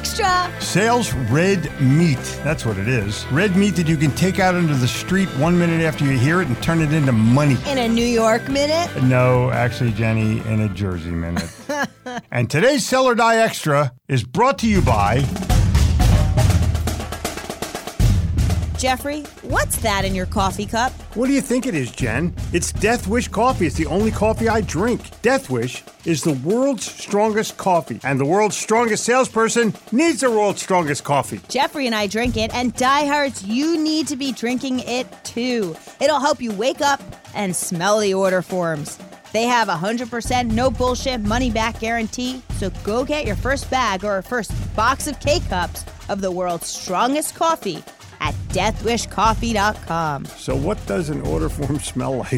Extra! Sales red meat. That's what it is. Red meat that you can take out into the street 1 minute after you hear it and turn it into money. In a New York minute? No, actually, Jenny, in a Jersey minute. And today's Sell or Die Extra is brought to you by... Jeffrey, what's that in your coffee cup? What do you think it is, Jen? It's Death Wish coffee. It's the only coffee I drink. Death Wish is the world's strongest coffee, and the world's strongest salesperson needs the world's strongest coffee. Jeffrey and I drink it, and diehards, you need to be drinking it too. It'll help you wake up and smell the order forms. They have 100% no bullshit money back guarantee, so go get your first bag or first box of K-Cups of the world's strongest coffee at deathwishcoffee.com. So what does an order form smell like?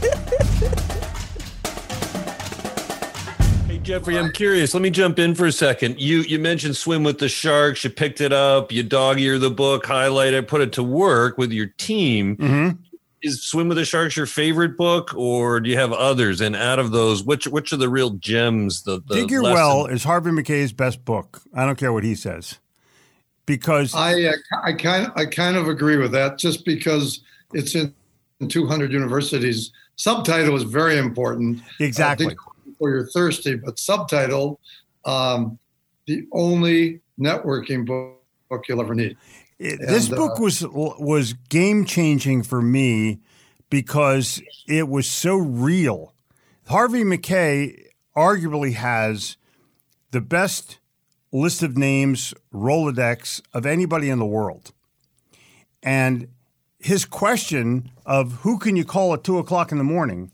Hey, Jeffrey, I'm curious. Let me jump in for a second. You mentioned Swim with the Sharks. You picked it up. You dog-eared the book, highlighted, put it to work with your team. Mm-hmm. Is Swim with the Sharks your favorite book, or do you have others? And out of those, which are the real gems? The Dig Your Well is Harvey McKay's best book. I don't care what he says. Because I kind of agree with that, just because it's in 200 universities. Subtitle is very important. Exactly. Before you're thirsty, but subtitle, the only networking book you'll ever need. This book was game changing for me because it was so real. Harvey McKay arguably has the best list of names, Rolodex, of anybody in the world. And his question of who can you call at 2 o'clock in the morning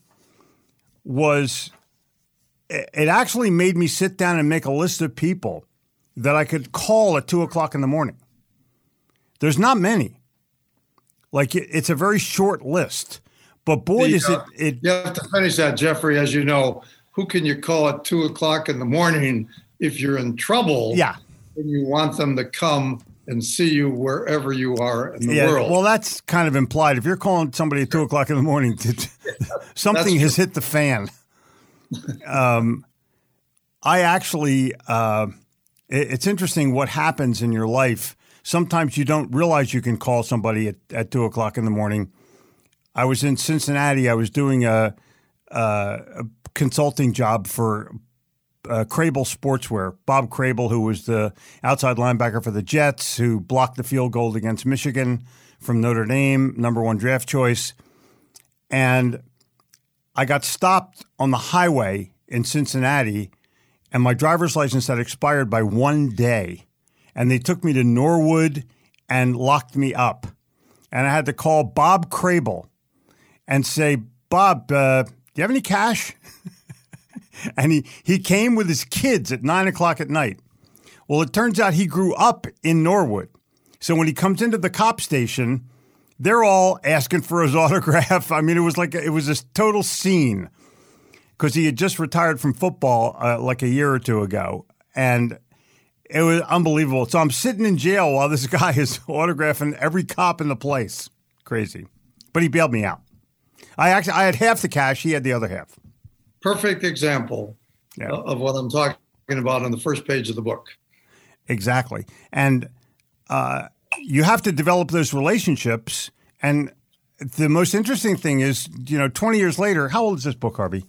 it actually made me sit down and make a list of people that I could call at 2 o'clock in the morning. There's not many. Like, it's a very short list. But boy, does it... You have to finish that, Jeffrey. As you know, who can you call at 2 o'clock in the morning if you're in trouble? Yeah. And you want them to come and see you wherever you are in the world. Well, that's kind of implied. If you're calling somebody at 2 o'clock in the morning, something has hit the fan. I actually... it's interesting what happens in your life. Sometimes you don't realize you can call somebody at 2 o'clock in the morning. I was in Cincinnati. I was doing a consulting job for Crable Sportswear. Bob Crable, who was the outside linebacker for the Jets, who blocked the field goal against Michigan from Notre Dame, #1 draft choice. And I got stopped on the highway in Cincinnati, and my driver's license had expired by 1 day. And they took me to Norwood and locked me up. And I had to call Bob Crable and say, Bob, do you have any cash? And he came with his kids at 9 o'clock at night. Well, it turns out he grew up in Norwood. So when he comes into the cop station, they're all asking for his autograph. I mean, it was a total scene because he had just retired from football like a year or two ago. And it was unbelievable. So I'm sitting in jail while this guy is autographing every cop in the place. Crazy. But he bailed me out. I had half the cash. He had the other half. Perfect example of what I'm talking about on the first page of the book. Exactly. And you have to develop those relationships. And the most interesting thing is, 20 years later, how old is this book, Harvey?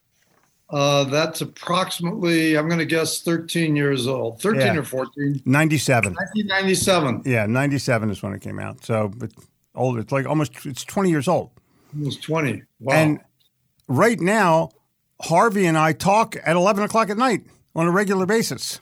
That's approximately, I'm going to guess, 13 years old. 13 or 14. 97. 1997. Yeah, 97 is when it came out. So it's old. It's like it's 20 years old. Almost 20. Wow. And right now, Harvey and I talk at 11 o'clock at night on a regular basis.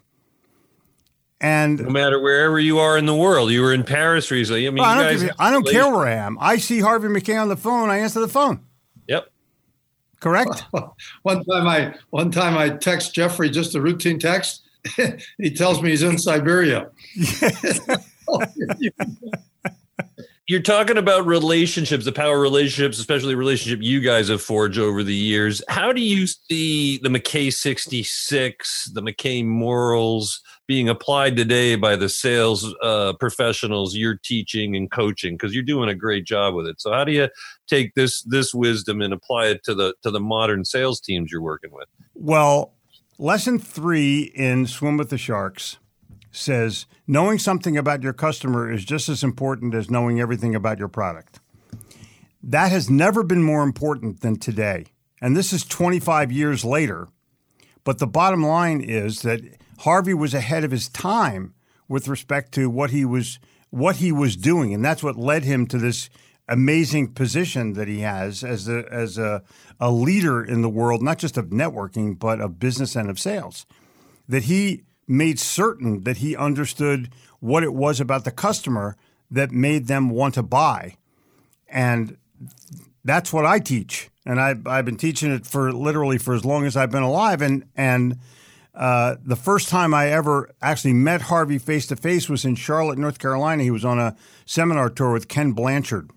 And no matter wherever you are in the world, you were in Paris recently. I mean, I don't care where I am. I see Harvey McKay on the phone. I answer the phone. Yep. Correct. One time I text Jeffrey just a routine text. He tells me he's in Siberia. You're talking about relationships, the power of relationships, especially the relationship you guys have forged over the years. How do you see the McKay 66, the McKay morals being applied today by the sales professionals you're teaching and coaching? Because you're doing a great job with it. So how do you take this wisdom and apply it to the modern sales teams you're working with? Well, lesson 3 in Swim with the Sharks says, knowing something about your customer is just as important as knowing everything about your product. That has never been more important than today. And this is 25 years later. But the bottom line is that Harvey was ahead of his time with respect to what he was doing. And that's what led him to this amazing position that he has as a leader in the world, not just of networking, but of business and of sales. That he made certain that he understood what it was about the customer that made them want to buy. And that's what I teach. And I've been teaching it for as long as I've been alive. And the first time I ever actually met Harvey face to face was in Charlotte, North Carolina. He was on a seminar tour with Ken Blanchard.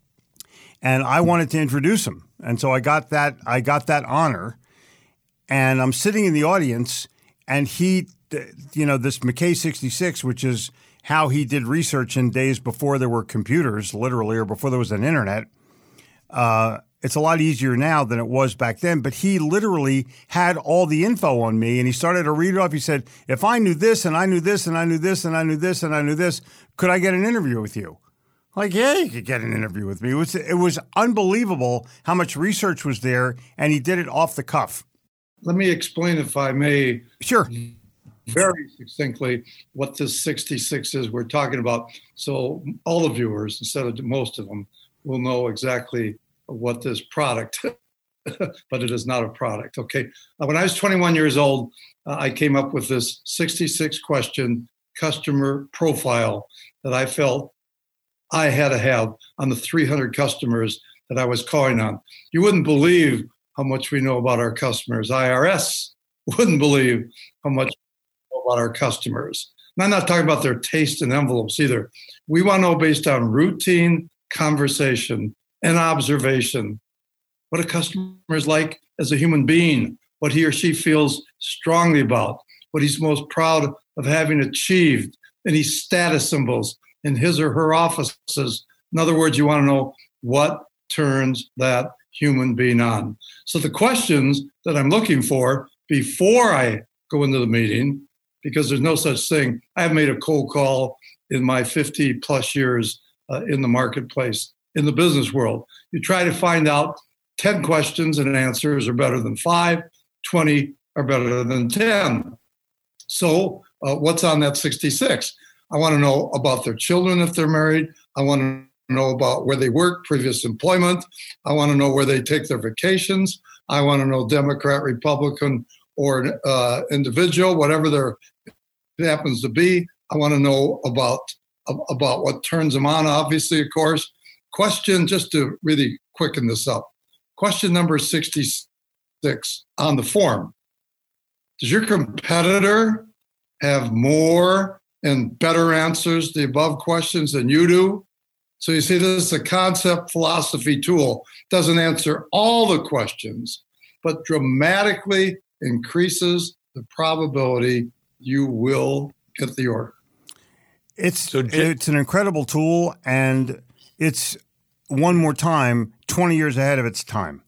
And I wanted to introduce him. And so I got that honor. And I'm sitting in the audience, and he, this McKay 66, which is how he did research in days before there were computers, literally, or before there was an internet. It's a lot easier now than it was back then, but he literally had all the info on me, and he started to read it off. He said, if I knew this, and I knew this, and I knew this, and I knew this, and I knew this, could I get an interview with you? Like, yeah, you could get an interview with me. It was unbelievable how much research was there, and he did it off the cuff. Let me explain, if I may. Sure. Very succinctly what this 66 is we're talking about. So all the viewers, instead of most of them, will know exactly what this product, but it is not a product. Okay. When I was 21 years old, I came up with this 66 question customer profile that I felt I had to have on the 300 customers that I was calling on. You wouldn't believe how much we know about our customers. IRS wouldn't believe how much we know about our customers. And I'm not talking about their taste in envelopes either. We want to know, based on routine conversation and observation, what a customer is like as a human being, what he or she feels strongly about, what he's most proud of having achieved, any status symbols in his or her offices. In other words, you want to know what turns that human being on. So the questions that I'm looking for before I go into the meeting, because there's no such thing. I have made a cold call in my 50 plus years in the marketplace, in the business world. You try to find out 10 questions and answers are better than 5, 20 are better than 10. So what's on that 66? I want to know about their children if they're married. I want to know about where they work, previous employment. I want to know where they take their vacations. I want to know Democrat, Republican, or individual, whatever it happens to be. I want to know about what turns them on, obviously, of course. Question, just to really quicken this up. Question number 66 on the form. Does your competitor have more and better answers to the above questions than you do? So you see, this is a concept philosophy tool. Doesn't answer all the questions, but dramatically increases the probability you will get the order. It's an incredible tool, and it's, one more time, 20 years ahead of its time.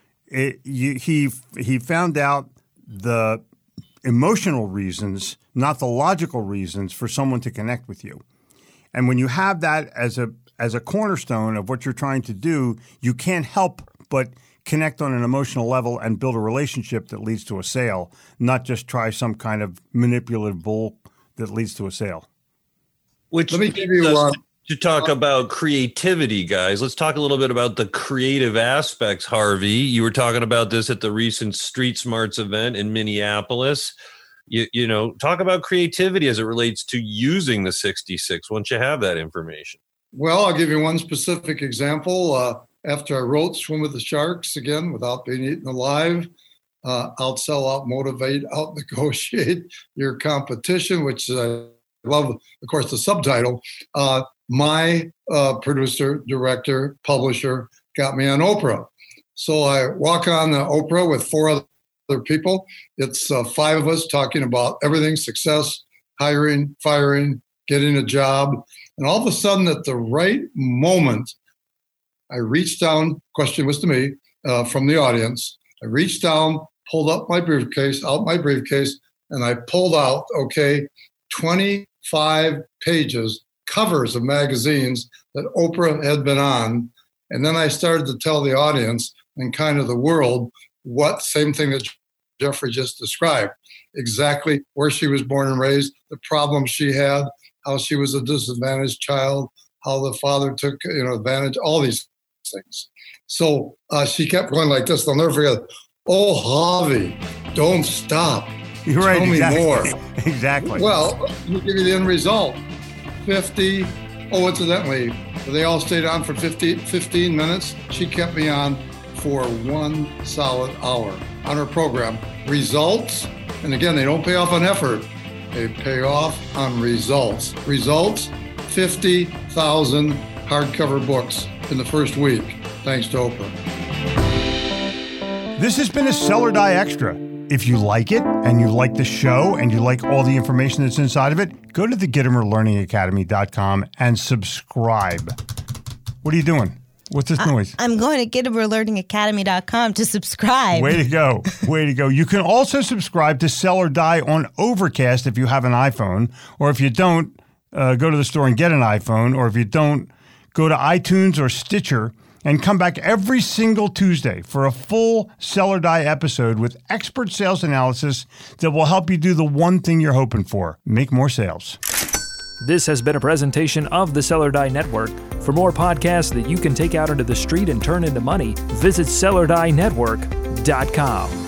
He found out the emotional reasons, not the logical reasons, for someone to connect with you. And when you have that as a cornerstone of what you're trying to do, you can't help but connect on an emotional level and build a relationship that leads to a sale, not just try some kind of manipulative bull that leads to a sale. Which let me give you one. To talk about creativity, guys, let's talk a little bit about the creative aspects, Harvey. You were talking about this at the recent Street Smarts event in Minneapolis. You know, talk about creativity as it relates to using the 66 once you have that information. Well, I'll give you one specific example. After I wrote Swim with the Sharks, again, without being eaten alive, outsell, out-motivate, out-negotiate your competition, which I love, of course, the subtitle. My producer, director, publisher got me on Oprah. So I walk on Oprah with 4 other people. It's 5 of us talking about everything: success, hiring, firing, getting a job. And all of a sudden, at the right moment, I reached down, question was to me, from the audience. I reached down, pulled out my briefcase, and I pulled out, 25 pages, covers of magazines that Oprah had been on. And then I started to tell the audience and kind of the world same thing that Jeffrey just described, exactly where she was born and raised, the problems she had, how she was a disadvantaged child, how the father took advantage, all these things. So she kept going like this. They'll never forget. Oh, Harvey, don't stop. You're right. Tell me more. Exactly. Well, let me give you the end result. 50. Oh, incidentally, they all stayed on for 15 minutes. She kept me on for 1 solid hour on her program. Results, and again, they don't pay off on effort. They pay off on results. Results, 50,000 hardcover books in the first week, thanks to Oprah. This has been a Sell or Die Extra. If you like it and you like the show and you like all the information that's inside of it, go to the GittimerLearningAcademy.com and subscribe. What are you doing? What's this noise? I'm going to GittimerLearningAcademy.com to subscribe. Way to go. Way to go. You can also subscribe to Sell or Die on Overcast if you have an iPhone, or if you don't, go to the store and get an iPhone, or if you don't, go to iTunes or Stitcher and come back every single Tuesday for a full Sell or Die episode with expert sales analysis that will help you do the one thing you're hoping for, make more sales. This has been a presentation of the Sell or Die Network. For more podcasts that you can take out into the street and turn into money, visit SellOrDieNetwork.com.